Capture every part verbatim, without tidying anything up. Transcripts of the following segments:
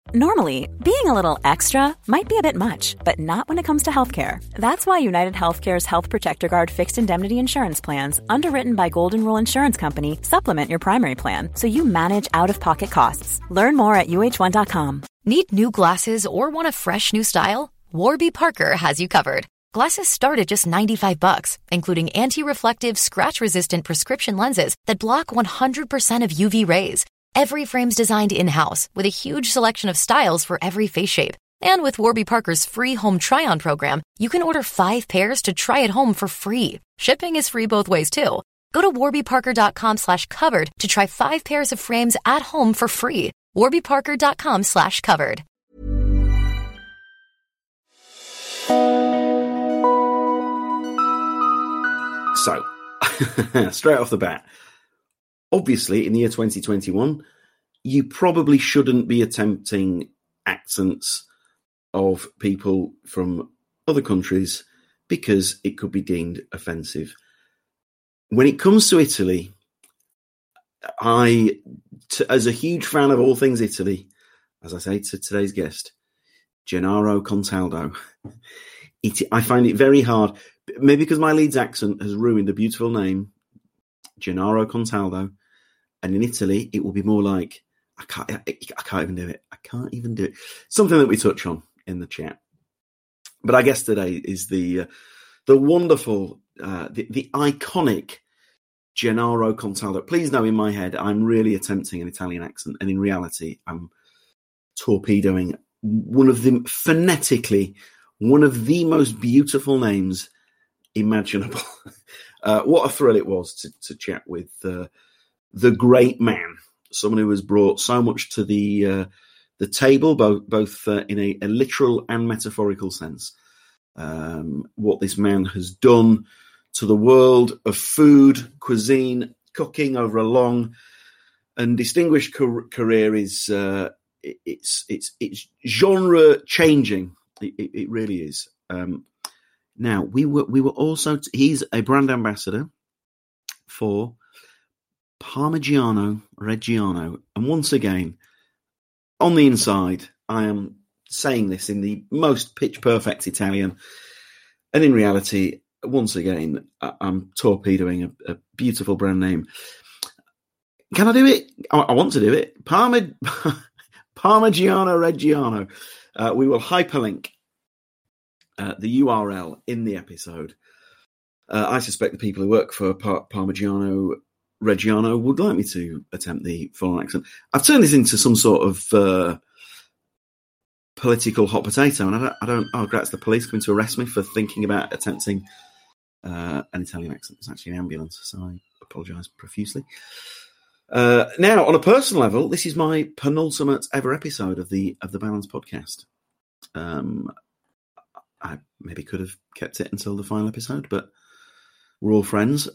Normally, being a little extra might be a bit much, but not when it comes to healthcare. That's why United Healthcare's Health Protector Guard fixed indemnity insurance plans, underwritten by Golden Rule Insurance Company, supplement your primary plan so you manage out-of-pocket costs. Learn more at U H one dot com. Need new glasses or want a fresh new style? Warby Parker has you covered. Glasses start at just ninety-five bucks, including anti-reflective, scratch-resistant prescription lenses that block one hundred percent of U V rays. Every frame's designed in-house with a huge selection of styles for every face shape. And with Warby Parker's free home try-on program, you can order five pairs to try at home for free. Shipping is free both ways, too. Go to warbyparker.com slash covered to try five pairs of frames at home for free. warbyparker.com slash covered. So, straight off the bat, obviously, in the year twenty twenty-one, you probably shouldn't be attempting accents of people from other countries because it could be deemed offensive. When it comes to Italy, I, t- as a huge fan of all things Italy, as I say to today's guest, Gennaro Contaldo, it, I find it very hard, maybe because my Leeds accent has ruined a beautiful name, Gennaro Contaldo, and in Italy it will be more like I can't, I, I can't even do it. I can't even do it. Something that we touch on in the chat. But our guest today is the uh, the wonderful, uh, the, the iconic Gennaro Contaldo. Please know, in my head, I'm really attempting an Italian accent, and in reality, I'm torpedoing one of the phonetically one of the most beautiful names imaginable. Uh, what a thrill it was to, to chat with uh, the great man, someone who has brought so much to the uh, the table, both both uh, in a, a literal and metaphorical sense. Um, what this man has done to the world of food, cuisine, cooking over a long and distinguished car- career is uh, it, it's it's it's genre changing. It, it, it really is. Um, Now, we were we were also, t- he's a brand ambassador for Parmigiano Reggiano. And once again, on the inside, I am saying this in the most pitch perfect Italian. And in reality, once again, I- I'm torpedoing a, a beautiful brand name. Can I do it? I, I want to do it. Parmi- Parmigiano Reggiano. Uh, we will hyperlink Uh, the U R L in the episode. Uh, I suspect the people who work for Par- Parmigiano Reggiano would like me to attempt the full accent. I've turned this into some sort of uh, political hot potato, and I don't, I don't oh, that's the police coming to arrest me for thinking about attempting uh, an Italian accent. It's actually an ambulance, so I apologise profusely. Uh, now, on a personal level, this is my penultimate ever episode of the of the Balance podcast. Um, I maybe could have kept it until the final episode, but we're all friends.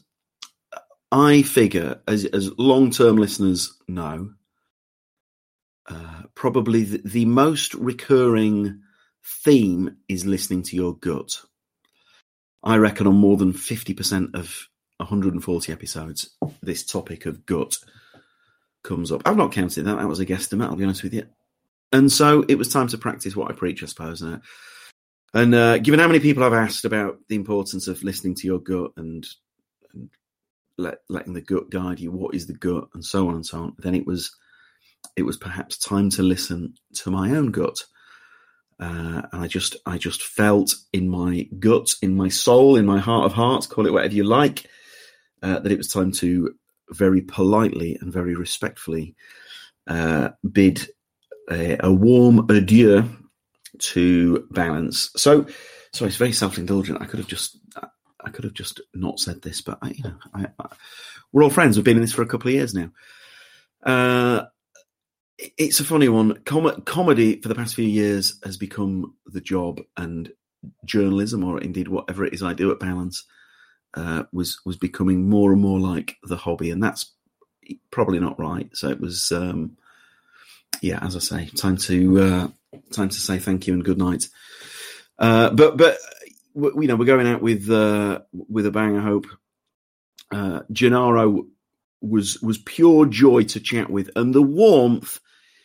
I figure, as, as long-term listeners know, uh, probably the, the most recurring theme is listening to your gut. I reckon on more than fifty percent of one hundred forty episodes, this topic of gut comes up. I've not counted that. That was a guesstimate, I'll be honest with you. And so it was time to practice what I preach, I suppose. Uh, And uh, given how many people I've asked about the importance of listening to your gut and, and let, letting the gut guide you, what is the gut, and so on and so on, then it was it was perhaps time to listen to my own gut. Uh, and I just I just felt in my gut, in my soul, in my heart of hearts, call it whatever you like, uh, that it was time to very politely and very respectfully uh, bid a, a warm adieu to Balance. So, so it's very self-indulgent. I could have just, I could have just not said this, but I, you know, I, I, we're all friends. We've been in this for a couple of years now. Uh, it's a funny one. Com- comedy for the past few years has become the job, and journalism, or indeed whatever it is I do at Balance, uh, was was becoming more and more like the hobby, and that's probably not right. So it was, um, yeah, as I say, time to. Uh, Time to say thank you and good night. Uh, but but you know, we're going out with uh, with a bang. I hope. Uh, Gennaro was was pure joy to chat with, and the warmth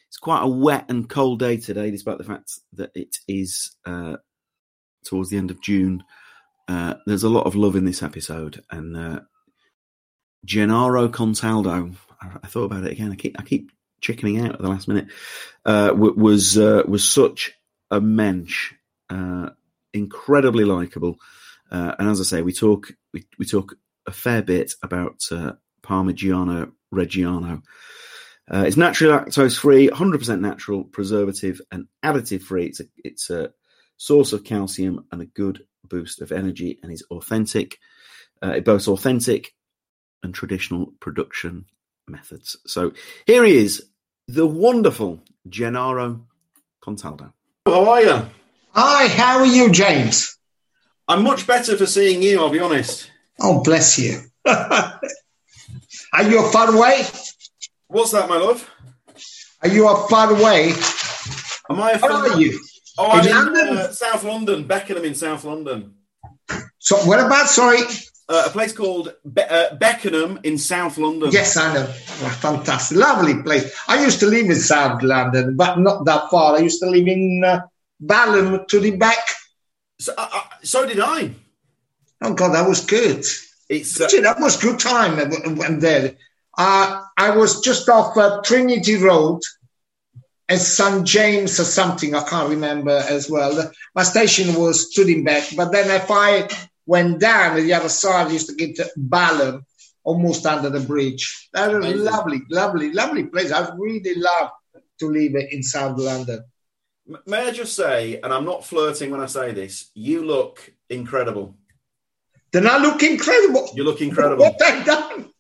it's quite a wet and cold day today, despite the fact that it is uh, towards the end of June. Uh, there's a lot of love in this episode, and uh, Gennaro Contaldo. I, I thought about it again. I keep I keep chickening out at the last minute. Uh, was uh, was such a mensch, uh, incredibly likable, uh, and as I say, we talk we we talk a fair bit about uh, Parmigiano Reggiano. Uh, it's naturally lactose-free, one hundred percent natural, preservative and additive-free. It's a, it's a source of calcium and a good boost of energy, and is authentic. Uh, it boasts authentic and traditional production methods. So here he is, the wonderful Gennaro Contaldo. How are you? Hi, how are you, James? I'm much better for seeing you, I'll be honest. Oh, bless you. Are you far away? What's that, my love? Are you far away? Am I? Where are you? Oh, I'm in in London? Uh, South London, Beckenham in South London. So, whereabouts? Sorry. Uh, a place called Be- uh, Beckenham in South London. Yes, I know. Oh, fantastic, lovely place. I used to live in South London, but not that far. I used to live in uh, Balham to the back. So, uh, uh, so did I. Oh God, that was good. It's uh, Gee, that was good time when there. Uh, I was just off uh, Trinity Road and Saint James or something. I can't remember as well. My station was Studingbeck, but then if I went down to the other side, I used to get to Balham, almost under the bridge. That was Amazing. lovely, lovely, lovely place. I really love to live in South London. May I just say, and I'm not flirting when I say this, you look incredible. Then I look incredible. You look incredible. What I've done.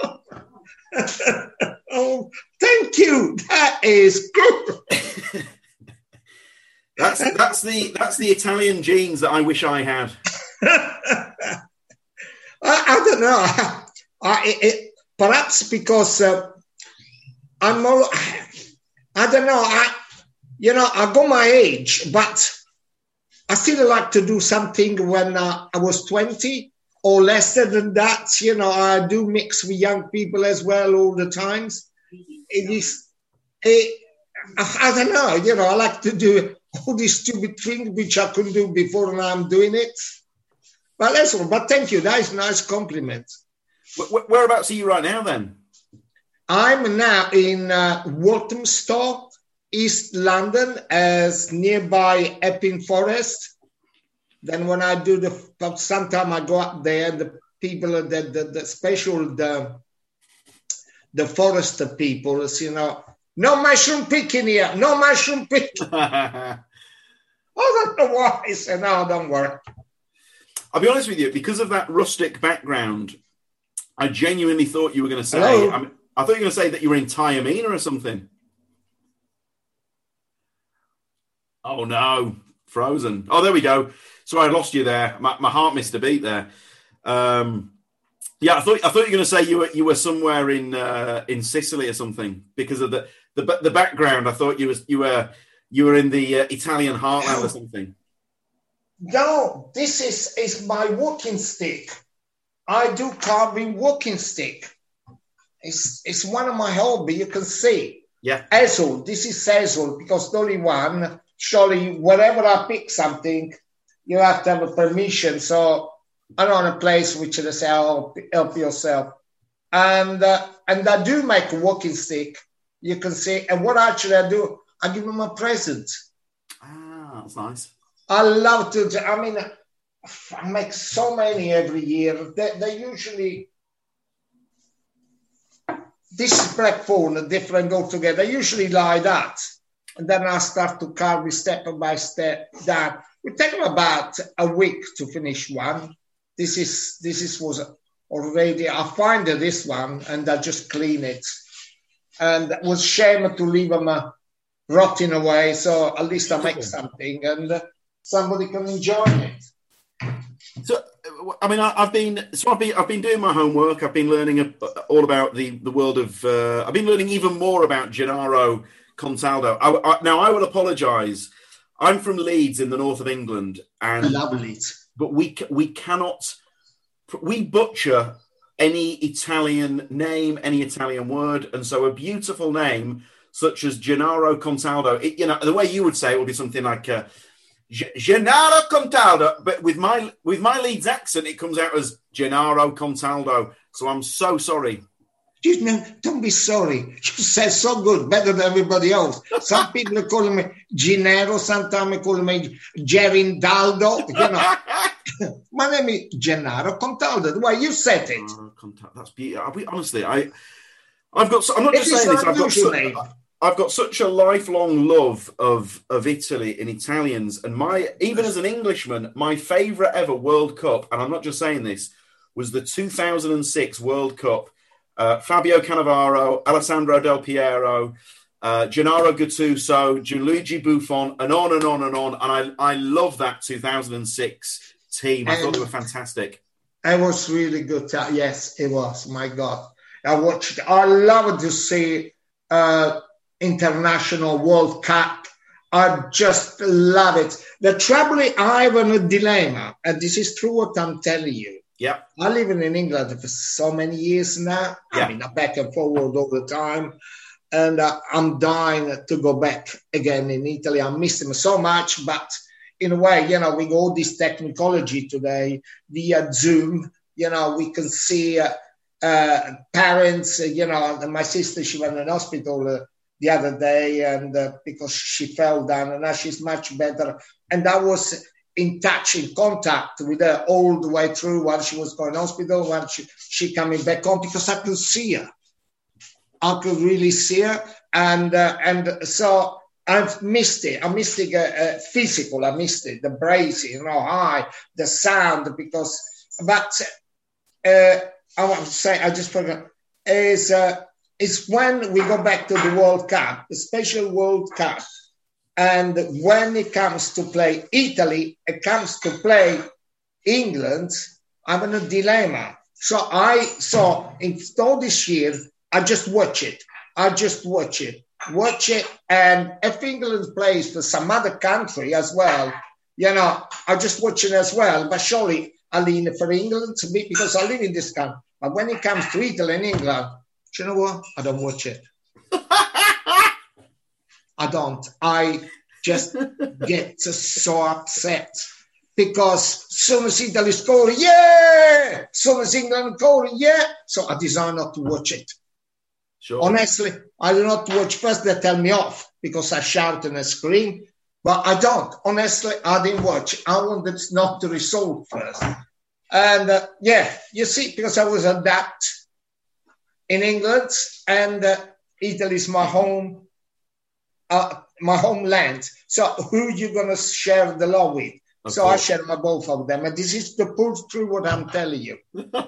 Oh, thank you. That is good. that's that's the that's the Italian genes that I wish I had. I, I don't know. I, I, it, perhaps because uh, I'm all, I don't know. I, you know, I got my age, but I still like to do something when uh, I was twenty or less than that. You know, I do mix with young people as well all the times. It is, it, I, I don't know. You know, I like to do all these stupid things which I couldn't do before, and I'm doing it. But that's all. But thank you. That is a nice compliment. Whereabouts are you right now, then? I'm now in uh, Walthamstow, East London, as nearby Epping Forest. Then when I do the, sometime I go up there, the people, the, the, the special, the, the forester people, you know, no mushroom picking here, no mushroom picking. I don't know why. I said, no, don't worry. I'll be honest with you, because of that rustic background, I genuinely thought you were going to say, Hello? I, mean, I thought you were going to say that you were in Taormina or something. Oh no, frozen. Oh, there we go. Sorry, I lost you there. My, my heart missed a beat there. Um, yeah, I thought I thought you were going to say you were you were somewhere in uh, in Sicily or something because of the, the the background. I thought you was you were you were in the uh, Italian heartland or something. No, this is is my walking stick. I do carving walking stick. It's it's one of my hobby. You can see. Yeah. Hazel. This is hazel because the only one. Surely, wherever I pick something, you have to have a permission. So I'm on a place which they say, oh, help yourself. And uh, and I do make a walking stick. You can see. And what actually I do, I give them a present. Ah, that's nice. I love to. I mean, I make so many every year. They, they usually. This is black phone, different altogether. They usually like that. And then I start to carve it step by step down. It takes about a week to finish one. This is this is was already. I find this one and I just clean it. And it was shame to leave them uh, rotting away. So at least I make something and uh, somebody can enjoy it. So, I mean, I, I've been so I've been I've been doing my homework. I've been learning a, all about the the world of. Uh, I've been learning even more about Gennaro Contaldo. I, I, now, I will apologise. I'm from Leeds in the north of England, and I love Leeds, but we we cannot we butcher any Italian name, any Italian word, and so a beautiful name such as Gennaro Contaldo. It, you know, the way you would say it would be something like uh, Gennaro Contaldo, but with my with my Leeds accent, it comes out as Gennaro Contaldo. So I'm so sorry. You know, don't be sorry. You said so good, better than everybody else. Some people are calling me Gennaro, sometimes they call me Gerindaldo. You know, my name is Gennaro Contaldo. The way you said it. Uh, that's beautiful. Honestly, I, I've got. I'm not just saying this. I've got. Su- I've got such a lifelong love of of Italy and Italians, and my even as an Englishman, my favourite ever World Cup, and I'm not just saying this, was the two thousand six World Cup. Uh, Fabio Cannavaro, Alessandro Del Piero, uh, Gennaro Gattuso, Gianluigi Buffon, and on and on and on. And I, I love that two thousand six team. I and thought they were fantastic. It was really good. Yes, it was. My God. I watched. I love to see uh, international World Cup. I just love it. The trouble is, I have a dilemma, and this is true what I'm telling you. Yeah, I live in England for so many years now. Yeah. I mean, I'm back and forward all the time. And uh, I'm dying to go back again in Italy. I miss them so much. But in a way, you know, with all this technology today, via Zoom, you know, we can see uh, uh, parents, uh, you know, my sister, she went in hospital uh, the other day and uh, because she fell down and now she's much better. And I was in touch, in contact with her all the way through while she was going to hospital, while she, she coming back home, because I could see her. I could really see her. And uh, and so I've missed it. I missed it uh, uh, physical. I missed it, the bracing, you know, high, the sound, because, but uh, I want to say, I just forgot, is uh, it's when we go back to the World Cup, the special World Cup. And when it comes to play Italy, it comes to play England, I'm in a dilemma. So I saw in all this year, I just watch it. I just watch it, watch it. And if England plays for some other country as well, you know, I just watch it as well. But surely I lean for England to be, because I live in this country. But when it comes to Italy and England, do you know what? I don't watch it. I don't. I just get so upset because soon as Italy score, yeah! Soon as England score, yeah! So I decide not to watch it. Sure. Honestly, I do not watch. First, they tell me off because I shout and I scream, but I don't. Honestly, I didn't watch. I wanted to know the result first. And uh, yeah, you see, because I was adapt in England and uh, Italy is my home. Uh, my homeland. So who you going to share the law with? Of so course. I share my both of them. And this is the proof through what I'm telling you.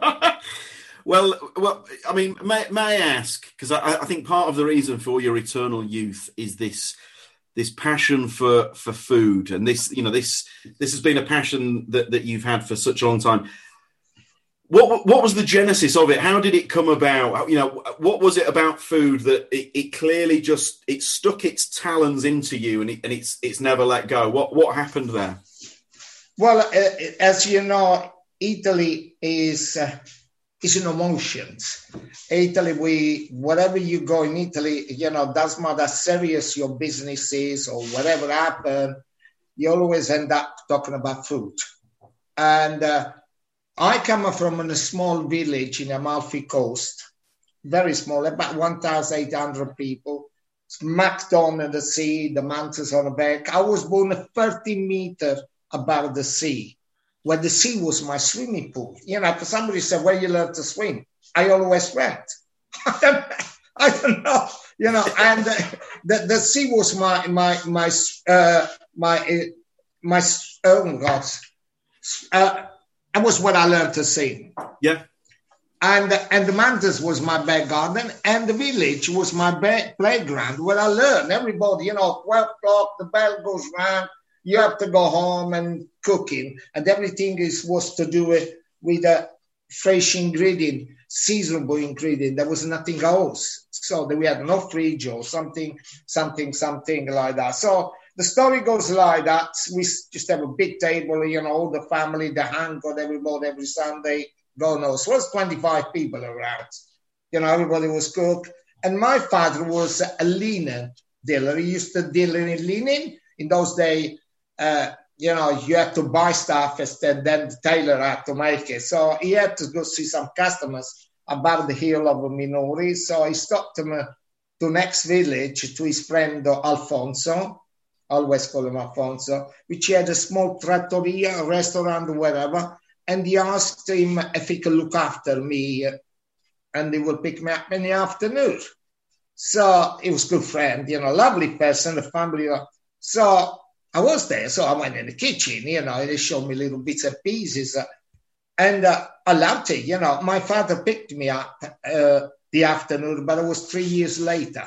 well, well, I mean, may, may I ask, because I, I think part of the reason for your eternal youth is this this passion for, for food. And this, you know, this this has been a passion that, that you've had for such a long time. What what was the genesis of it? How did it come about? You know, what was it about food that it, it clearly just it stuck its talons into you, and, it, and it's it's never let go? What what happened there? Well, uh, as you know, Italy is uh, is in emotions. Italy, we wherever you go in Italy, you know, doesn't matter how serious your business is or whatever happened, you always end up talking about food, and. Uh, I come from a small village in Amalfi Coast, very small, about one thousand eight hundred people, smacked on the sea, the mountains on the back. I was born thirty meters above the sea, where the sea was my swimming pool. You know, if somebody said, where you learn to swim? I always went. I don't, I don't know, you know, and uh, the, the sea was my, my, my, uh, my, uh, my, oh God, uh, that was what I learned to sing. Yeah. And and the mountains was my back garden, and the village was my back playground where I learned. Everybody, you know, twelve o'clock, the bell goes round, you have to go home and cooking. And everything is was to do it with a fresh ingredient, seasonable ingredient. There was nothing else. So we had no fridge or something, something, something like that. So the story goes like that. We just have a big table, you know, all the family, the hang got everybody every Sunday. God knows. So it was twenty-five people around. You know, everybody was cooked. And my father was a linen dealer. He used to deal in linen. In those days, uh, you know, you had to buy stuff and then the tailor had to make it. So he had to go see some customers about the hill of Minori. So he stopped him uh, to next village to his friend Alfonso, always call him Alfonso, which he had a small trattoria, a restaurant, whatever. And he asked him if he could look after me and he will pick me up in the afternoon. So he was a good friend, you know, lovely person, the family. So I was there. So I went in the kitchen, you know, they showed me little bits and pieces. Uh, and uh, I loved it, you know. My father picked me up uh, the afternoon, but it was three years later.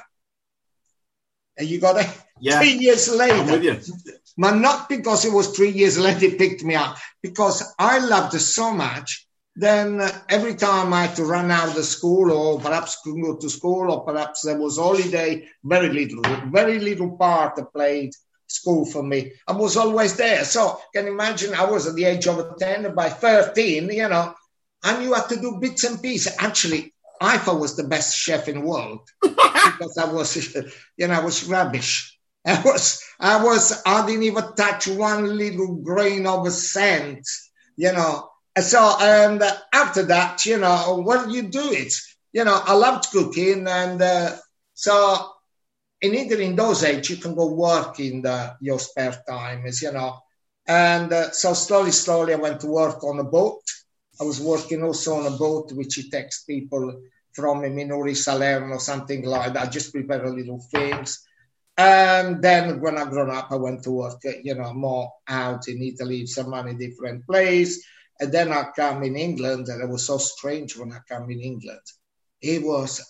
And you got it? Yeah. Three years later. I'm with you. But not because it was three years later he picked me up, because I loved it so much. Then uh, every time I had to run out of the school, or perhaps couldn't go to school, or perhaps there was holiday, very little, very little part that played school for me. I was always there. So can you imagine, I was at the age of ten, by thirteen, you know, I knew how to do bits and pieces. Actually, I thought I was the best chef in the world because I was, you know, I was rubbish. I was, I was, I didn't even touch one little grain of a scent, you know. So, and after that, you know, when you do it, you know, I loved cooking. And uh, so in Italy, in those age, you can go work in the, your spare time, as you know. And uh, so slowly, slowly, I went to work on a boat. I was working also on a boat, which it takes people from Minori, Salerno, something like that, just prepare little things. And then when I grew up, I went to work, you know, more out in Italy, some many different places. And then I come in England, and it was so strange when I come in England. It was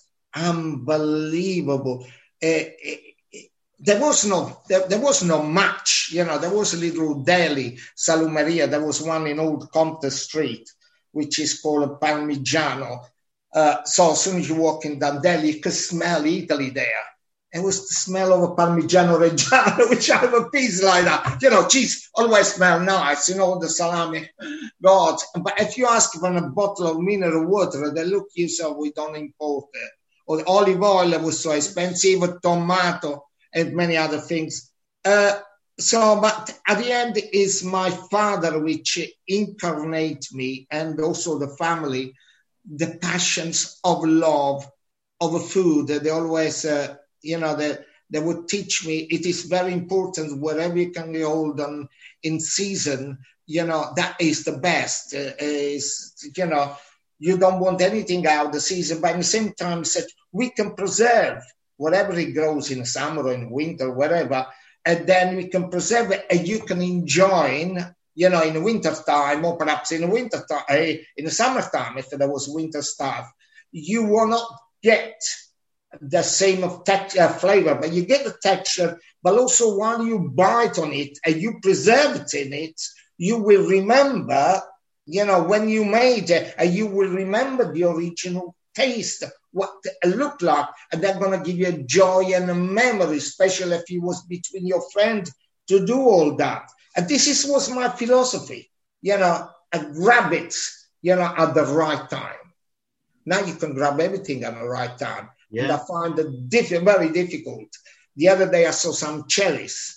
unbelievable. It, it, it, there was no, there, there was no match, you know. There was a little deli, Salumeria. There was one in Old Compton Street, which is called Parmigiano. Uh, so as soon as you walk in that deli, you could smell Italy there. It was the smell of a Parmigiano Reggiano, which I have a piece like that. You know, cheese always smell nice, you know, the salami, God. But if you ask for a bottle of mineral water, they look you so we don't import it. Or the olive oil was so expensive, tomato, and many other things. Uh, so, but at the end is my father, which incarnate me, and also the family, the passions of love, of food. They always... Uh, You know, they, they would teach me it is very important wherever you can hold on in season, you know, that is the best. Uh, is, you know, you don't want anything out of the season, but at the same time, said we can preserve whatever it grows in summer or in winter, wherever, and then we can preserve it and you can enjoy, you know, in the winter time, or perhaps in the winter time, uh, in the summertime, if there was winter stuff, you will not get the same of text, uh, flavor, but you get the texture, but also while you bite on it and you preserve it in it, you will remember, you know, when you made it, and you will remember the original taste, what it looked like, and they're going to give you a joy and a memory, especially if it was between your friends to do all that. And this is, was my philosophy, you know, and grab it, you know, at the right time. Now you can grab everything at the right time. Yeah. And I find it diff- very difficult. The other day I saw some cherries,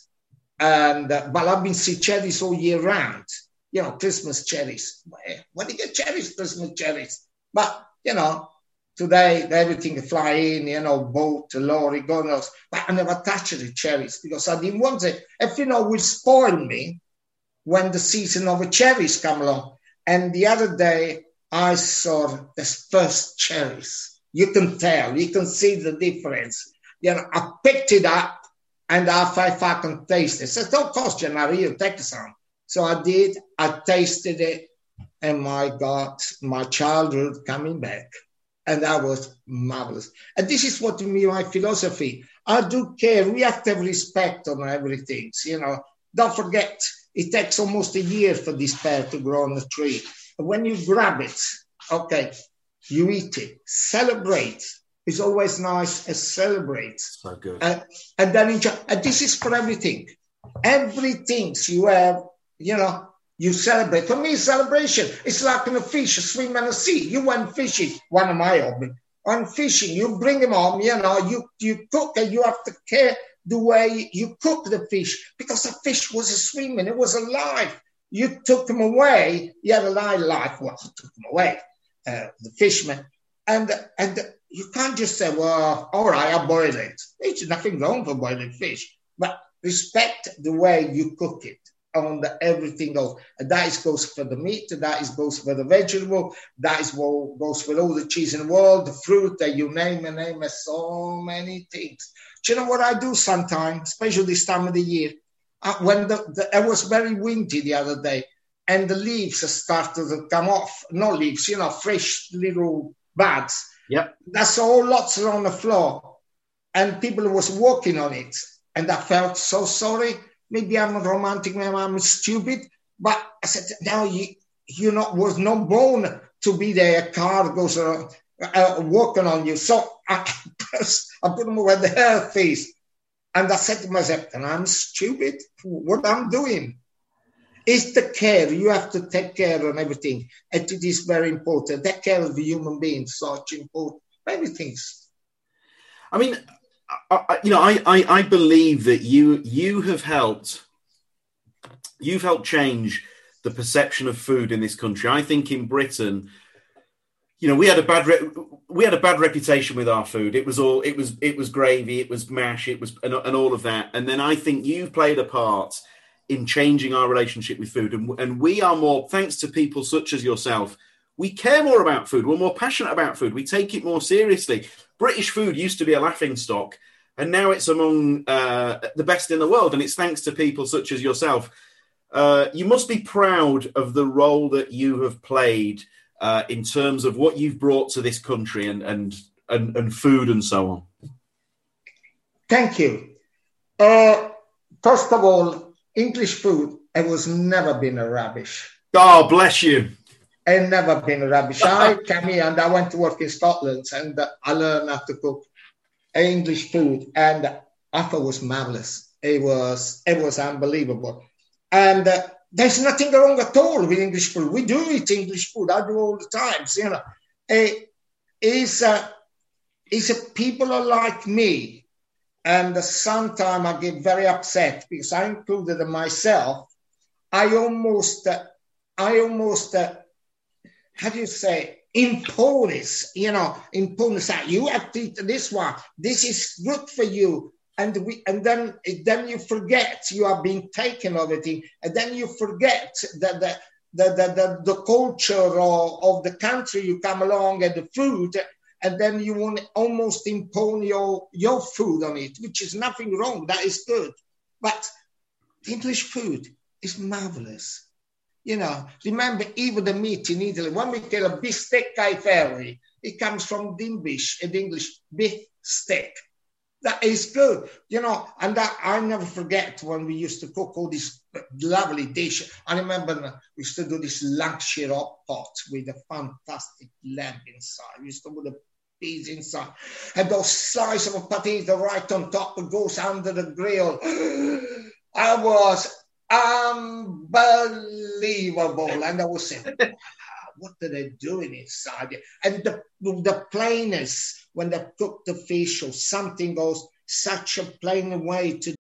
and uh, but I've been seeing cherries all year round. You know, Christmas cherries. When do you get cherries? Christmas cherries. But you know, today everything fly in. You know, boat, lorry, God knows. But I never touched the cherries because I didn't want it. If you know, will spoil me when the season of the cherries come along. And the other day I saw the first cherries. You can tell, you can see the difference. You know, I picked it up and I thought if I can taste it. It said, don't cost you now, you take some. So I did, I tasted it, and my God, my childhood coming back. And that was marvelous. And this is what to me, my philosophy. I do care, we have to have respect on everything. You know, don't forget, it takes almost a year for this pear to grow on the tree. But when you grab it, okay, you eat it, celebrate. It's always nice to celebrate. So good. Uh, and then enjoy. And this is for everything. Everything you have, you know, you celebrate. For me, celebration, it's like in a fish, a swim in the sea. You went fishing, one of my hobbies. on fishing. You bring them home, you know, you, you cook and you have to care the way you cook the fish because the fish was swimming. It was alive. You took them away. You had a life. Well, you took them away, uh, the fishermen. And, and you can't just say, well, all right, I'll boil it. There's nothing wrong for boiling fish. But respect the way you cook it. On the, everything goes. And that is goes for the meat, that is goes for the vegetable, that is what goes for all the cheese in the world, the fruit, that you name and name it, so many things. Do you know what I do sometimes, especially this time of the year? Uh, when the, the, it was very windy the other day, and the leaves started to come off. No leaves, you know, fresh little buds. Yep. That's all lots on the floor. And people was walking on it. And I felt so sorry. Maybe I'm a romantic, maybe I'm stupid. But I said, no, you, you know, was not born to be there. A car goes around, uh, walking on you. So I, I put them over the hair face. And I said to myself, and I'm stupid? What I'm doing? It's the care. You have to take care of everything. And it is very important. Take care of the human being, such important. Many things. I mean, I, you know, I, I, I believe that you you have helped, you've helped change the perception of food in this country. I think in Britain, you know, we had a bad re- we had a bad reputation with our food. It was all it was it was gravy, it was mash, it was and, and all of that. And then I think you've played a part in changing our relationship with food. And, and we are more, thanks to people such as yourself, we care more about food. We're more passionate about food. We take it more seriously. British food used to be a laughing stock, and now it's among uh, the best in the world. And it's thanks to people such as yourself. Uh, you must be proud of the role that you have played uh, in terms of what you've brought to this country and and and, and food and so on. Thank you. Uh, first of all, English food, it was never been a rubbish. Oh, bless you. It never been a rubbish. I came here and I went to work in Scotland and uh, I learned how to cook English food, and I thought it was marvelous. It was it was unbelievable. And uh, there's nothing wrong at all with English food. We do eat English food. I do all the times, you know. It is uh, is uh, people are like me. And sometimes I get very upset because I included myself. I almost, uh, I almost, uh, how do you say, impose, you know, impose that you have to eat this one. This is good for you. And we, and then, then you forget you are being taken of it. And then you forget that the, the, the, the, the culture of, of the country you come along and the food. And then you want to almost impose your, your food on it, which is nothing wrong. That is good. But English food is marvelous. You know, remember even the meat in Italy, when we get a bistec ai ferri, it comes from Dimbish, an English beef steak. That is good, you know, and that I never forget when we used to cook all these lovely dishes. I remember we used to do this Lancashire hot pot with a fantastic lamb inside. We used to put the peas inside, and those slices of potato right on top, it goes under the grill. I was unbelievable, and I was saying, what are they doing inside? And the, the plainness when they cook the fish or something goes such a plain way to.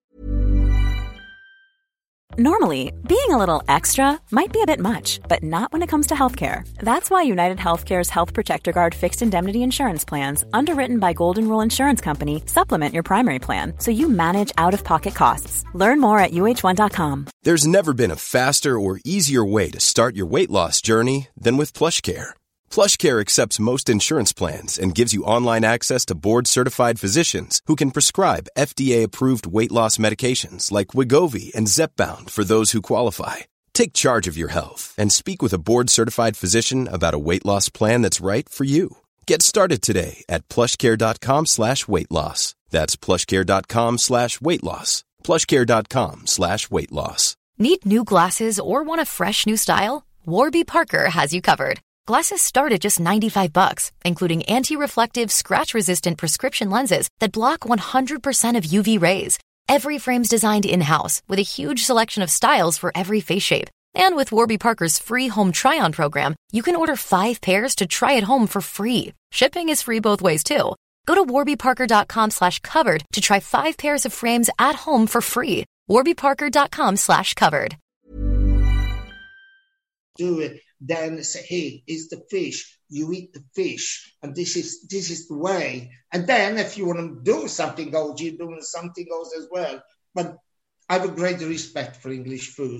Normally, being a little extra might be a bit much, but not when it comes to healthcare. That's why United Healthcare's Health Protector Guard fixed indemnity insurance plans, underwritten by Golden Rule Insurance Company, supplement your primary plan so you manage out-of-pocket costs. Learn more at U H one dot com. There's never been a faster or easier way to start your weight loss journey than with PlushCare. PlushCare accepts most insurance plans and gives you online access to board-certified physicians who can prescribe F D A-approved weight loss medications like Wegovy and Zepbound for those who qualify. Take charge of your health and speak with a board-certified physician about a weight loss plan that's right for you. Get started today at plushcare.com slash weight loss. That's plushcare.com slash weight loss. plushcare.com slash weight loss. Need new glasses or want a fresh new style? Warby Parker has you covered. Glasses start at just ninety-five bucks, including anti-reflective, scratch-resistant prescription lenses that block one hundred percent of U V rays. Every frame's designed in-house with a huge selection of styles for every face shape. And with Warby Parker's free home try-on program, you can order five pairs to try at home for free. Shipping is free both ways, too. Go to warbyparker.com slash covered to try five pairs of frames at home for free. warbyparker.com slash covered. Do it, then say, hey, it's the fish. You eat the fish, and this is this is the way. And then if you want to do something else, you're doing something else as well. But I have a great respect for English food.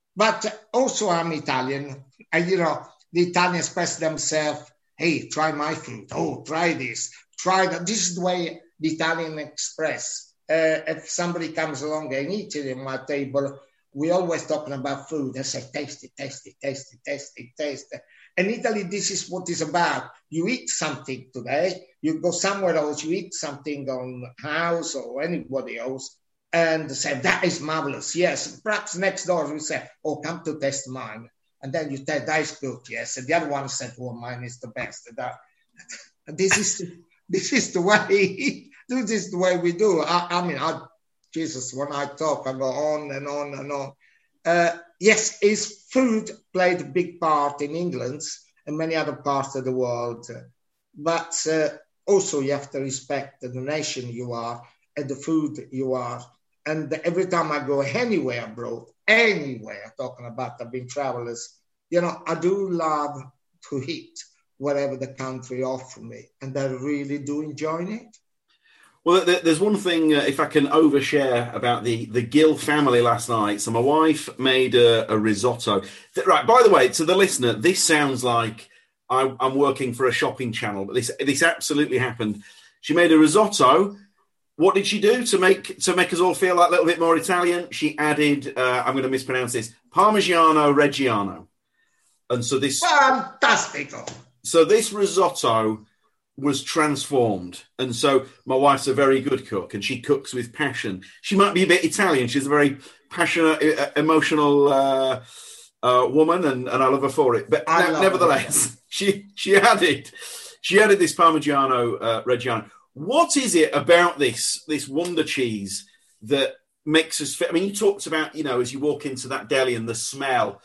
But also I'm Italian, and you know, the Italians express themselves, hey, try my food. Oh, try this. Try that. This is the way the Italian express. Uh, if somebody comes along and eats it at my table, we always talking about food. I say, taste it, taste it, taste it, taste it, taste it. In Italy, this is what it's about. You eat something today, you go somewhere else, you eat something on house or anybody else, and say, that is marvelous. Yes, perhaps next door we say, oh, come to taste mine. And then you tell, that is good, yes. And the other one said, well, mine is the best. And that, this is this is the way, this is the way we do. I, I mean, I, Jesus, when I talk, I go on and on and on. Uh, yes, is food played a big part in England and many other parts of the world. But uh, also you have to respect the nation you are and the food you are. And every time I go anywhere abroad, anywhere, talking about I've been travelers, you know, I do love to eat whatever the country offers me. And I really do enjoy it. Well, there's one thing, uh, if I can overshare, about the, the Gill family last night. So my wife made a, a risotto. Right, by the way, to the listener, this sounds like I, I'm working for a shopping channel, but this this absolutely happened. She made a risotto. What did she do to make to make us all feel like a little bit more Italian? She added, uh, I'm going to mispronounce this, Parmigiano Reggiano. And so this... Fantastico. So this risotto was transformed. And so my wife's a very good cook and she cooks with passion. She might be a bit Italian. She's a very passionate, emotional uh, uh, woman, and, and I love her for it. But ne- nevertheless, she she added she added this Parmigiano uh, Reggiano. What is it about this this wonder cheese that makes us fit? I mean, you talked about, you know, as you walk into that deli and the smell,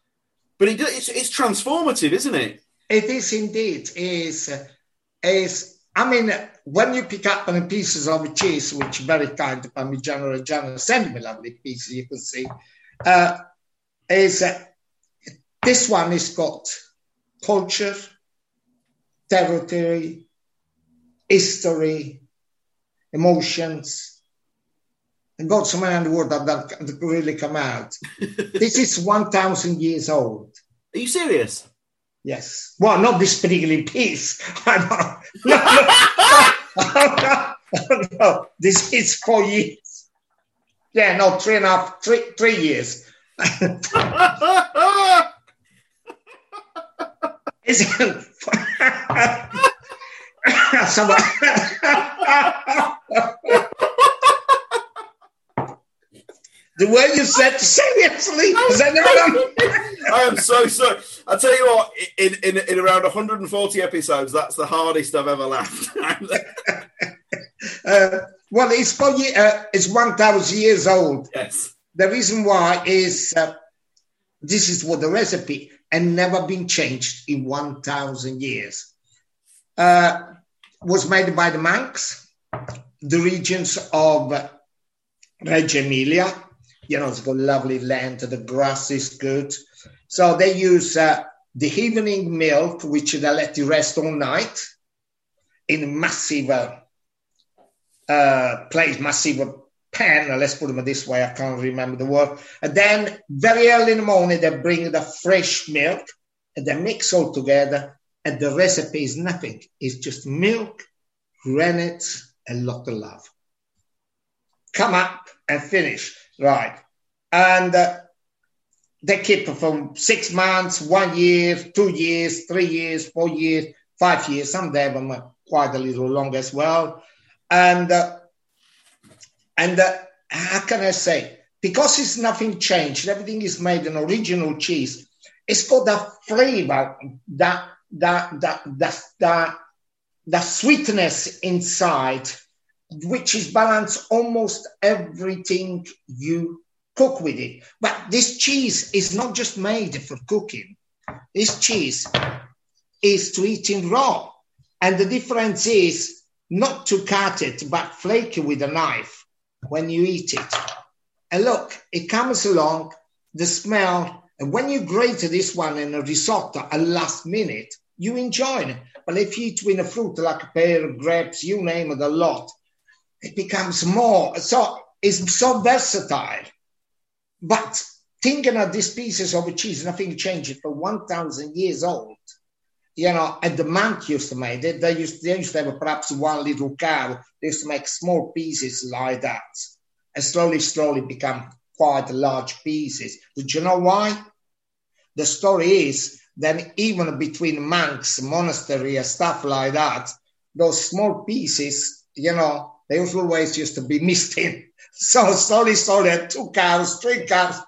but it, it's, it's transformative, isn't it? It is indeed. Is is I mean, when you pick up on pieces of cheese, which very kind Parmigiano Reggiano send me lovely pieces, you can see, uh, is uh, this one has got culture, territory, history, emotions, and got so many in the world that, that really come out. This is one thousand years old. Are you serious? Yes. Well, not this particular piece. I know. No, no, no, no. This is four years. Yeah, no, three and a half, three, three years. Isn't Somebody... The way you said seriously, is that never I am so sorry. I tell you what, in, in in around one hundred forty episodes, that's the hardest I've ever laughed. uh, well, it's for uh, it's one thousand years old. Yes. The reason why is uh, this is what the recipe and never been changed in one thousand years. Uh, was made by the monks, the regions of Reggio Emilia. You know, it's got lovely land, the grass is good. So they use uh, the evening milk, which they let you rest all night in a massive uh, uh, place, massive pan, let's put it this way, I can't remember the word. And then very early in the morning, they bring the fresh milk and they mix all together. And the recipe is nothing. It's just milk, rennet, and a lot of love. Come up and finish. Right. And uh, they keep it from six months, one year, two years, three years, four years, five years. Some of them are quite a little long as well. And, uh, and uh, how can I say? Because it's nothing changed, everything is made in original cheese. It's got that flavor, that, that, that, that, that, that sweetness inside, which is balanced almost everything you cook with it. But this cheese is not just made for cooking. This cheese is to eat in raw. And the difference is not to cut it, but flake it with a knife when you eat it. And look, it comes along, the smell, and when you grate this one in a risotto at last minute, you enjoy it. But if you eat with a fruit like a pear, grapes, you name it, a lot, it becomes more. So it's so versatile. But thinking of these pieces of cheese, nothing changed for one thousand years old. You know, and the monk used to make it. They used, they used to have perhaps one little cow. They used to make small pieces like that. And slowly, slowly become quite large pieces. Did you know why? The story is that even between monks, monastery and stuff like that, those small pieces, you know, they always used to be missing. So slowly, slowly, two cows, three cows.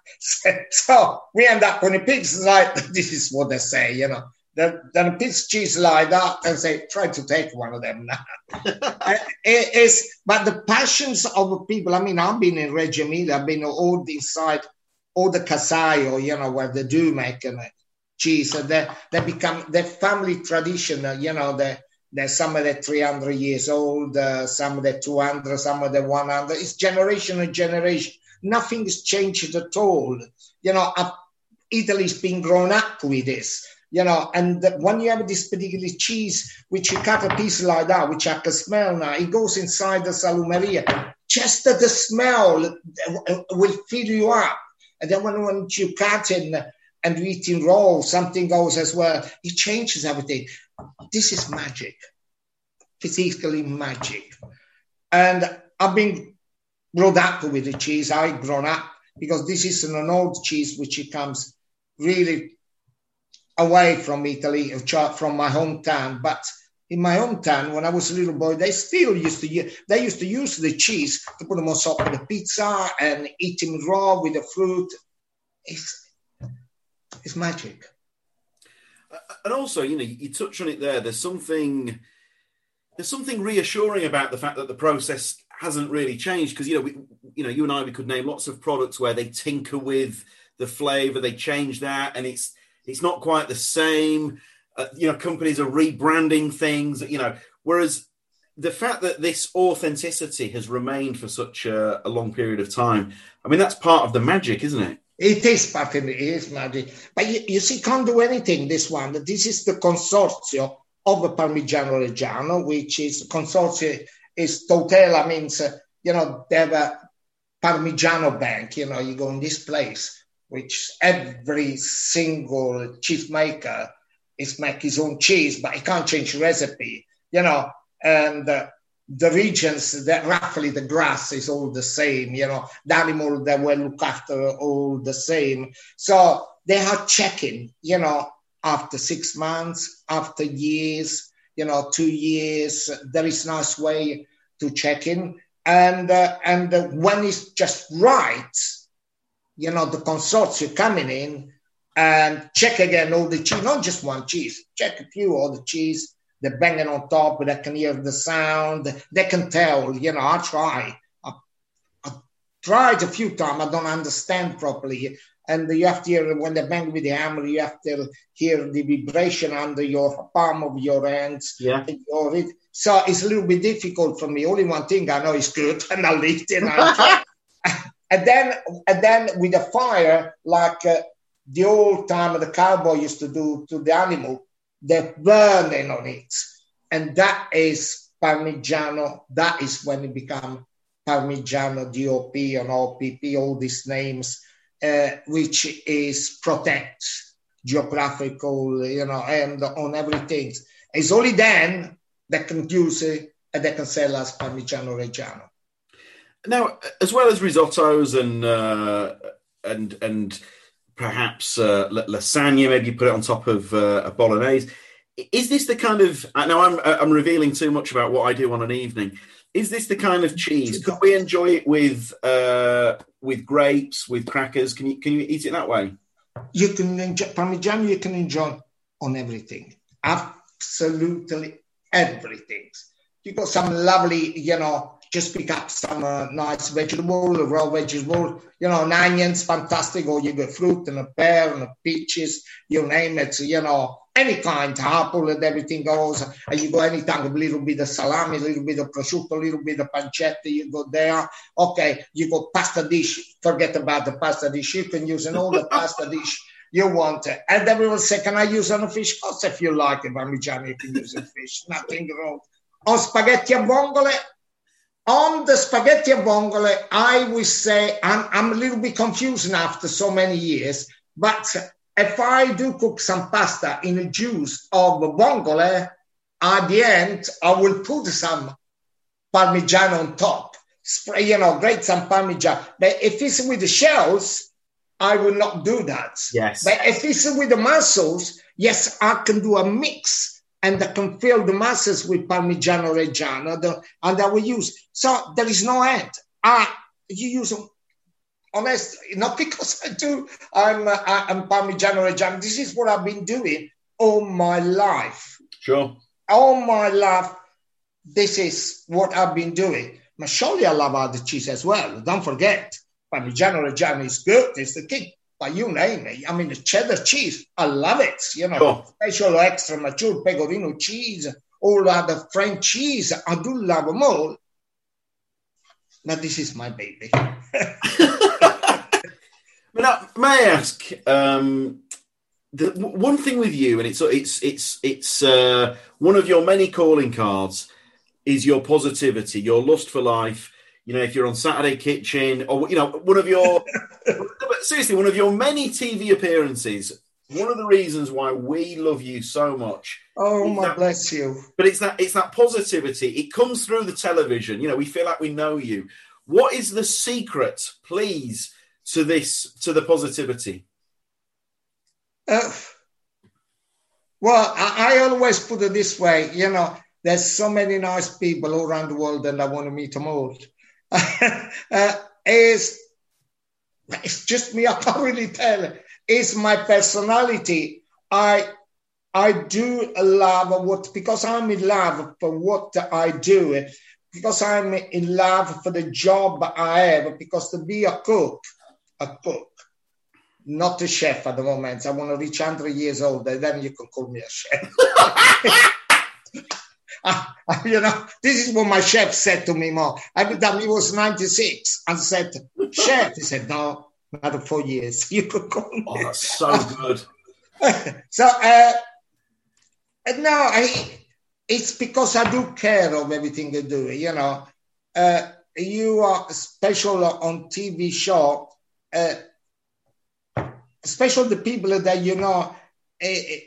So we end up with a pig's like, this is what they say, you know. Then a pig's cheese like that and say, try to take one of them now. it is, but the passions of people, I mean, I've been in Reggio Emilia, I've been all inside, all the Casaio, you know, where they do make uh, cheese. And they, they become the family tradition, uh, you know, they They're some of the three hundred years old, uh, some of the two hundred, some of the one hundred. It's generation and generation. Nothing's changed at all. You know, uh, Italy's been grown up with this, you know, and when you have this particular cheese, which you cut a piece like that, which I can smell now, it goes inside the salumeria. Just the smell will fill you up. And then when, when you cut it and you eat in raw, something goes as well. It changes everything. This is magic, physically magic. And I've been brought up with the cheese. I've grown up because this is an old cheese which it comes really away from Italy, from my hometown. But in my hometown, when I was a little boy, they still used to use, they used to use the cheese to put them on top of the pizza and eat them raw with the fruit. It's, it's magic. And also, you know, you touch on it there. There's something, there's something reassuring about the fact that the process hasn't really changed. Because you know, we, you know, you and I, we could name lots of products where they tinker with the flavour, they change that, and it's it's not quite the same. Uh, you know, companies are rebranding things. You know, whereas the fact that this authenticity has remained for such a, a long period of time, I mean, that's part of the magic, isn't it? It is part of it, it is magic. But you, you see, can't do anything, this one. This is the consortio of the Parmigiano Reggiano, which is, consortio is Totella, means, uh, you know, they have a Parmigiano bank, you know, you go in this place, which every single cheese maker is make his own cheese, but he can't change the recipe, you know, and... Uh, the regions, that roughly the grass is all the same, you know, the animal that will look after all the same. So they are checking, you know, after six months, after years, you know, two years, there is a nice way to check in. And, uh, and uh, when it's just right, you know, the consortium coming in and check again all the cheese, not just one cheese, check a few all the cheese, they're banging on top, they can hear the sound, they can tell, you know, I try. I, I tried a few times, I don't understand properly. And you have to hear, when they bang with the hammer, you have to hear the vibration under your palm of your hands. Yeah. So it's a little bit difficult for me. Only one thing I know is good, and I'll eat it. And, I'll try. and, then, and then with the fire, like uh, the old time the cowboy used to do to the animal, they're burning on it. And that is Parmigiano. That is when it becomes Parmigiano D O P and O P P, all these names, uh, which is protect geographical, you know, and on everything. It's only then they can use it and they can sell as Parmigiano Reggiano. Now, as well as risottos and uh, and and perhaps uh, lasagna, maybe you put it on top of uh, a bolognese. Is this the kind of, now I'm I'm revealing too much about what I do on an evening. Is this the kind of cheese? Could we enjoy it with uh, with grapes, with crackers? Can you can you eat it that way? You can enjoy Parmigiano. You can enjoy on everything, absolutely everything. You got some lovely, you know, just pick up some uh, nice vegetable, raw vegetable, you know, an onion's fantastic, or you get fruit and a pear and a peaches, you name it, you know, any kind, apple and everything goes. And you go anytime, a little bit of salami, a little bit of prosciutto, a little bit of pancetta, you go there. Okay, you go pasta dish, forget about the pasta dish. You can use an all the pasta dish you want. And everyone say, can I use on a fish? Of course, if you like it, Parmigiano, you can use a fish, nothing wrong. On spaghetti a vongole, on the spaghetti a vongole, I would say, I'm, I'm a little bit confused now after so many years, but if I do cook some pasta in a juice of vongole, at the end, I will put some Parmigiano on top. Spray, you know, grate some Parmigiano. But if it's with the shells, I will not do that. Yes. But if it's with the mussels, yes, I can do a mix. And I can fill the masses with Parmigiano Reggiano, the, and I will use. So there is no end. I, you use them, honest, not because I do, I'm, uh, I'm Parmigiano Reggiano. This is what I've been doing all my life. Sure. All my life, this is what I've been doing. But surely I love other cheese as well. Don't forget, Parmigiano Reggiano is good, it's the king. But you name it. I mean, the cheddar cheese, I love it. You know, sure. Special extra mature pecorino cheese, all other French cheese. I do love them all. But this is my baby. But now, may I ask, um, the one thing with you, and it's it's it's it's uh, one of your many calling cards, is your positivity, your lust for life. You know, if you're on Saturday Kitchen, or, you know, one of your, seriously, one of your many T V appearances, one of the reasons why we love you so much. Oh, my that, bless you. But it's that, it's that positivity. It comes through the television. You know, we feel like we know you. What is the secret, please, to this, to the positivity? Uh, well, I, I always put it this way, you know, there's so many nice people all around the world and I want to meet them all. uh, it's, it's just me, I can't really tell. It's my personality. I I do love what, because I'm in love for what I do, because I'm in love for the job I have, because to be a cook, a cook, not a chef at the moment. I want to reach one hundred years old, and then you can call me a chef. Uh, you know, this is what my chef said to me, Mo. Every time he was ninety-six, and said, chef, he said, no, another four years. You could call me. Oh, that's so good. So, uh, no, I, it's because I do care of everything I do, you know. Uh, you are special on T V show, uh, especially the people that, you know, uh,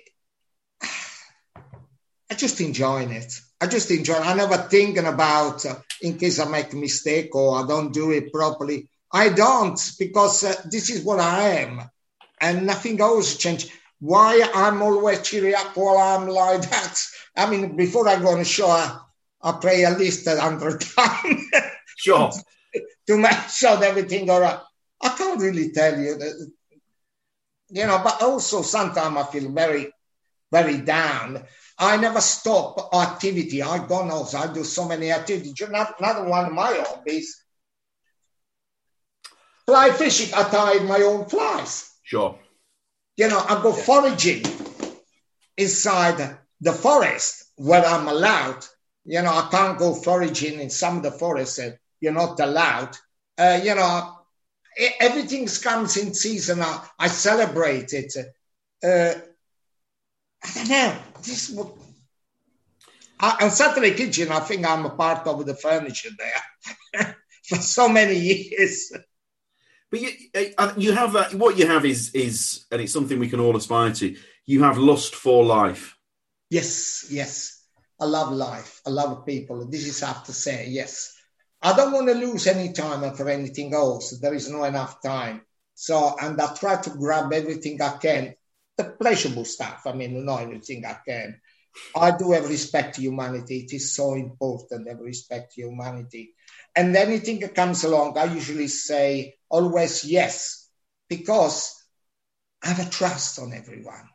I just enjoying it. I just enjoy it. I never thinking about uh, in case I make a mistake or I don't do it properly. I don't, because uh, this is what I am. And nothing else change. Why I'm always cheery up while I'm like that. I mean, before I go on a show, I, I pray at least a hundred times. Sure. To make sure that everything all right. I can't really tell you that, you know, but also sometimes I feel very, very down. I never stop activity. I don't know. I do so many activities. Not, not one of my hobbies. Fly fishing. I tie my own flies. Sure. You know, I go foraging inside the forest where I'm allowed. You know, I can't go foraging in some of the forests that you're not allowed. Uh, you know, everything comes in season. I, I celebrate it. Uh, I don't know. This is what, I, on Saturday Kitchen, I think I'm a part of the furniture there for so many years. But you, you have that. What you have is is, and it's something we can all aspire to. You have lust for life. Yes, yes. I love life. I love people. This is I have to say. Yes, I don't want to lose any time for anything else. There is not enough time. So, and I try to grab everything I can. The pleasurable stuff. I mean, not everything I can. I do have respect to humanity. It is so important, have respect to humanity. And anything that comes along, I usually say always yes, because I have a trust on everyone.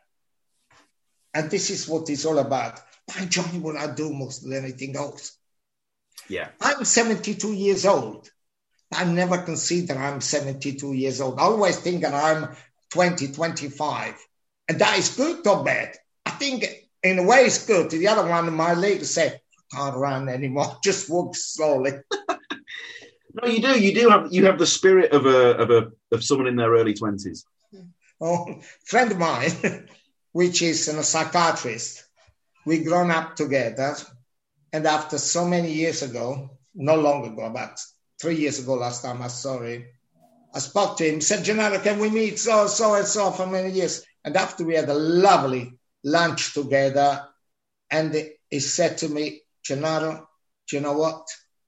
And this is what it's all about. I enjoy what I do more than anything else. Yeah. I'm seventy-two years old. I never consider I'm seventy-two years old. I always think that I'm twenty, twenty-five. And that is good or bad? I think in a way it's good. The other one, my lady said, I can't run anymore. Just walk slowly. No, you do. You do have you have the spirit of a of a of someone in their early twenties. Oh, a friend of mine, which is a psychiatrist, we grown up together. And after so many years ago, no long ago, about three years ago, last time I saw him, I spoke to him. He said, Gennaro, can we meet so, so and so for many years? And after we had a lovely lunch together, and he said to me, Gennaro, do you know what?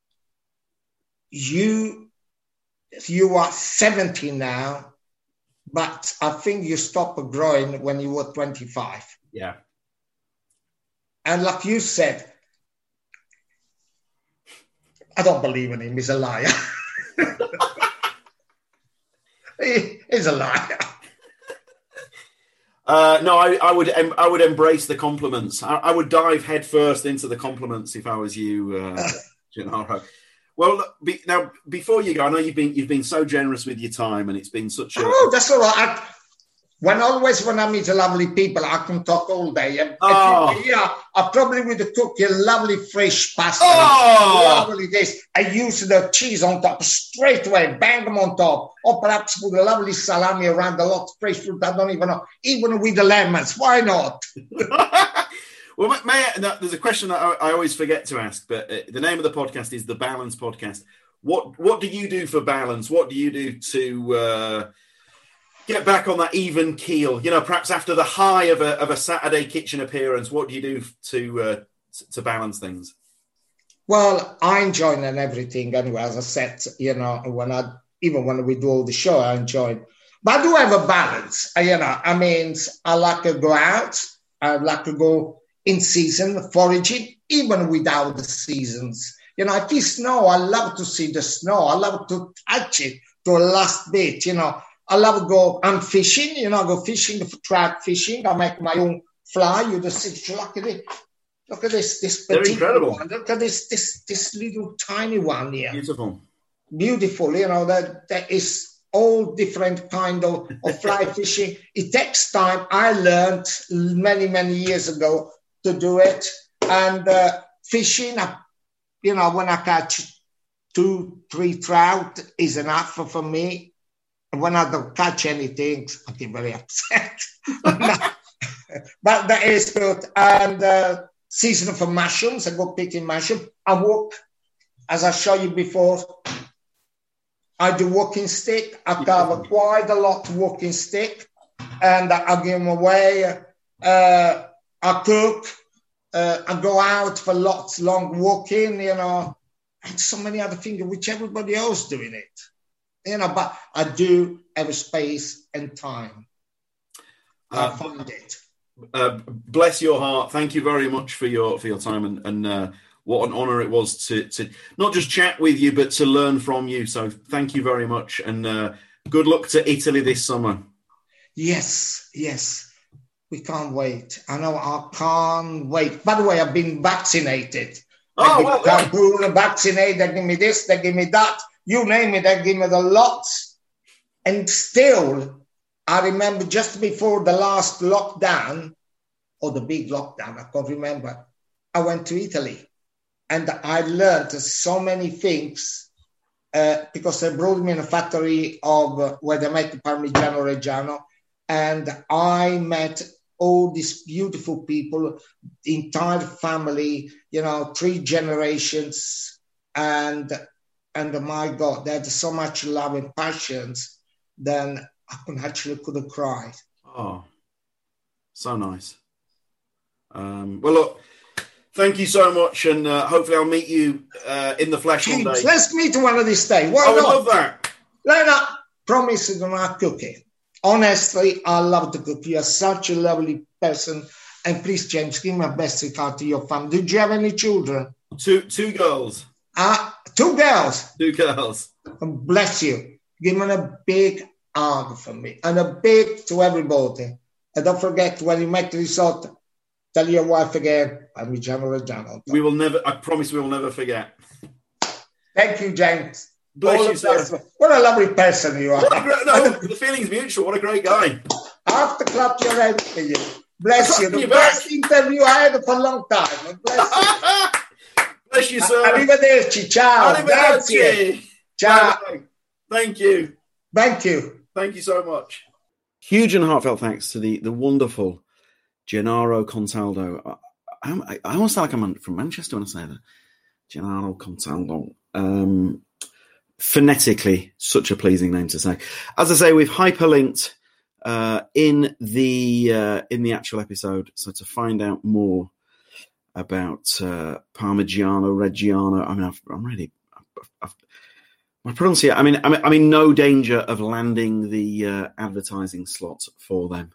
You, you are seventy now, but I think you stopped growing when you were twenty-five. Yeah. And like you said, I don't believe in him. He's a liar. he, he's a liar. Uh, no, I, I would I would embrace the compliments. I, I would dive headfirst into the compliments if I was you, uh, Gennaro. Well, look, be, now before you go, I know you've been you've been so generous with your time, and it's been such a. Oh, that's all right. I, when always when I meet lovely people, I can talk all day. And, oh. and, yeah, I probably would cook a lovely fresh pasta. Oh. Lovely this. I use the cheese on top straight away, bang them on top, or perhaps put a lovely salami around a lot of fresh fruit. I don't even know, even with the lemons. Why not? Well, may I, no, there's a question that I, I always forget to ask, but uh, the name of the podcast is The Balance Podcast. What what do you do for balance? What do you do to uh, get back on that even keel? You know, perhaps after the high of a of a Saturday kitchen appearance, what do you do to uh, to balance things? Well, I enjoy and everything anyway. As I said, you know, when I even when we do all the show, I enjoy it. But I do have a balance. You know, I mean, I like to go out. I like to go in season foraging, even without the seasons. You know, if it's snow, I love to see the snow. I love to touch it to the last bit. You know, I love to go. I'm fishing. You know, I go fishing, track fishing. I make my own fly. You just see, look at it. Look at this. This They're incredible. One. Look at this. This this little tiny one here. Beautiful. Beautiful. You know that that is all different kind of, of fly fishing. It takes time. I learned many many years ago to do it. And uh, fishing, uh, you know, when I catch two, three trout is enough for, for me. And when I don't catch anything, I get very upset. But that is good. And uh, season for mushrooms, I go picking mushrooms. I walk, as I showed you before, I do walking stick. I cover quite a lot of walking stick. And I, I give them away. Uh, I cook, uh, I go out for lots long walking, you know, and so many other things which everybody else doing it, you know. But I do have a space and time. I uh, find it. Uh, bless your heart. Thank you very much for your for your time, and, and uh, what an honour it was to to not just chat with you, but to learn from you. So thank you very much, and uh, good luck to Italy this summer. Yes, yes. We can't wait. I know I can't wait. By the way, I've been vaccinated. Oh, well, well. They vaccinated. They give me this. They give me that. You name it. They give me the lots. And still, I remember just before the last lockdown, or the big lockdown, I can't remember, I went to Italy. And I learned so many things uh, because they brought me in a factory of uh, where they make the Parmigiano Reggiano. And I met all these beautiful people, the entire family, you know, three generations. And, and my God, they had so much love and passions, then I could actually could have cried. Oh, so nice. Um, well, look, thank you so much. And uh, hopefully I'll meet you uh, in the flesh one day. Let's meet one of these days. Why I would not? love that. Let us promise to not cook it. Honestly, I love to cook. You are such a lovely person. And please, James, give my best regard to your family. Did you have any children? Two two girls. Uh, two girls. Two girls. And bless you. Give them a big hug from me. And a big to everybody. And don't forget, when you make the risotto, tell your wife again, I'm General John. We will never, I promise we will never forget. Thank you, James. Bless you, sir. What a lovely person you are. What a great, no, the feeling's mutual. What a great guy. I have to clap your hands for you. Bless you. The you best back. interview I had for a long time. Bless you. Bless you, sir. Arrivederci. Ciao. Grazie. Arrivederci. Ciao. Bye. Thank you. Thank you. Thank you so much. Huge and heartfelt thanks to the, the wonderful Gennaro Contaldo. I, I, I almost sound like I'm from Manchester when I say that. Gennaro Contaldo. Um, phonetically, such a pleasing name to say. As I say, we've hyperlinked uh, in the uh, in the actual episode. So to find out more about uh, Parmigiano Reggiano, I mean, I've, I'm really, I've, I've, my pronunciation. I mean, I'm, I'm in no danger of landing the uh, advertising slot for them.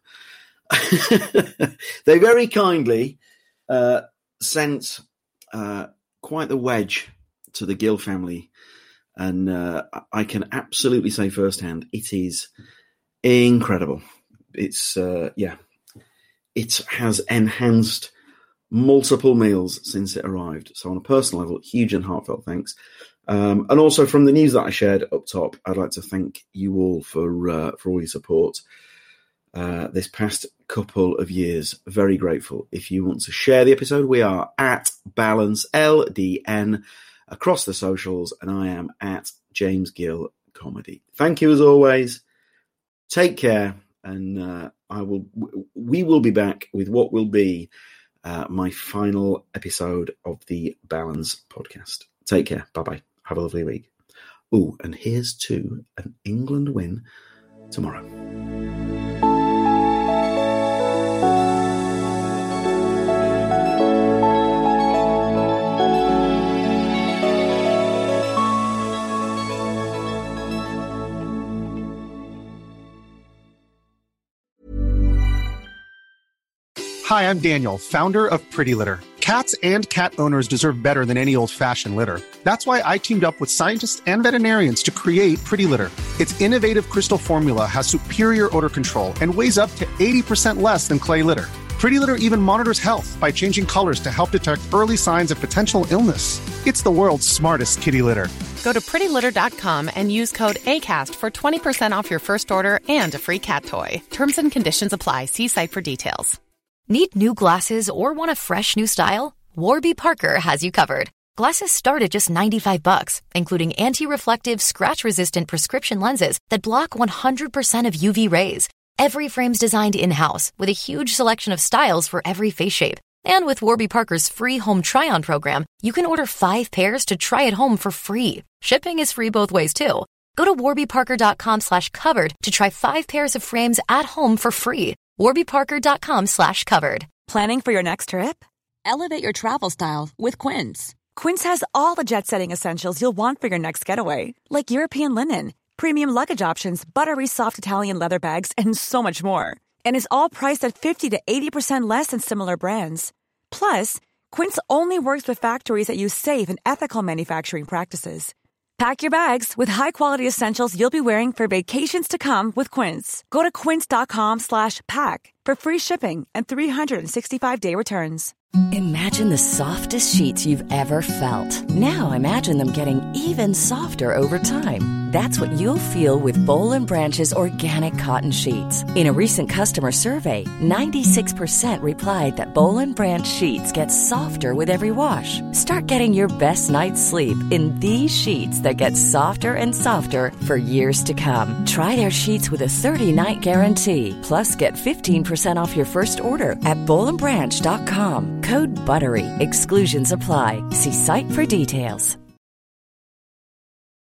They very kindly uh, sent uh, quite the wedge to the Gill family, and uh, I can absolutely say firsthand, it is incredible. It's uh, yeah, it has enhanced multiple meals since it arrived. So on a personal level, huge and heartfelt thanks. Um, and also from the news that I shared up top, I'd like to thank you all for uh, for all your support uh, this past couple of years. Very grateful. If you want to share the episode, we are at Balance L D N across the socials, and I am at James Gill Comedy. Thank you as always. Take care, and uh, I will. We will be back with what will be uh, my final episode of the Balance podcast. Take care. Bye bye. Have a lovely week. Oh, and here's to an England win tomorrow. Hi, I'm Daniel, founder of Pretty Litter. Cats and cat owners deserve better than any old-fashioned litter. That's why I teamed up with scientists and veterinarians to create Pretty Litter. Its innovative crystal formula has superior odor control and weighs up to eighty percent less than clay litter. Pretty Litter even monitors health by changing colors to help detect early signs of potential illness. It's the world's smartest kitty litter. Go to pretty litter dot com and use code ACAST for twenty percent off your first order and a free cat toy. Terms and conditions apply. See site for details. Need new glasses or want a fresh new style? Warby Parker has you covered. Glasses start at just ninety-five bucks, including anti-reflective, scratch-resistant prescription lenses that block one hundred percent of U V rays. Every frame's designed in-house with a huge selection of styles for every face shape. And with Warby Parker's free home try-on program, you can order five pairs to try at home for free. Shipping is free both ways, too. Go to warby parker dot com slash covered to try five pairs of frames at home for free. warby parker dot com slash covered. Planning for your next trip? Elevate your travel style with Quince. Quince has all the jet-setting essentials you'll want for your next getaway, like European linen, premium luggage options, buttery soft Italian leather bags, and so much more. And is all priced at fifty to eighty percent less than similar brands. Plus, Quince only works with factories that use safe and ethical manufacturing practices. Pack your bags with high-quality essentials you'll be wearing for vacations to come with Quince. Go to quince dot com slash pack for free shipping and three sixty-five day returns. Imagine the softest sheets you've ever felt. Now imagine them getting even softer over time. That's what you'll feel with Boll and Branch's organic cotton sheets. In a recent customer survey, ninety-six percent replied that Boll and Branch sheets get softer with every wash. Start getting your best night's sleep in these sheets that get softer and softer for years to come. Try their sheets with a thirty-night guarantee. Plus, get fifteen percent off your first order at boll and branch dot com. Code BUTTERY. Exclusions apply. See site for details.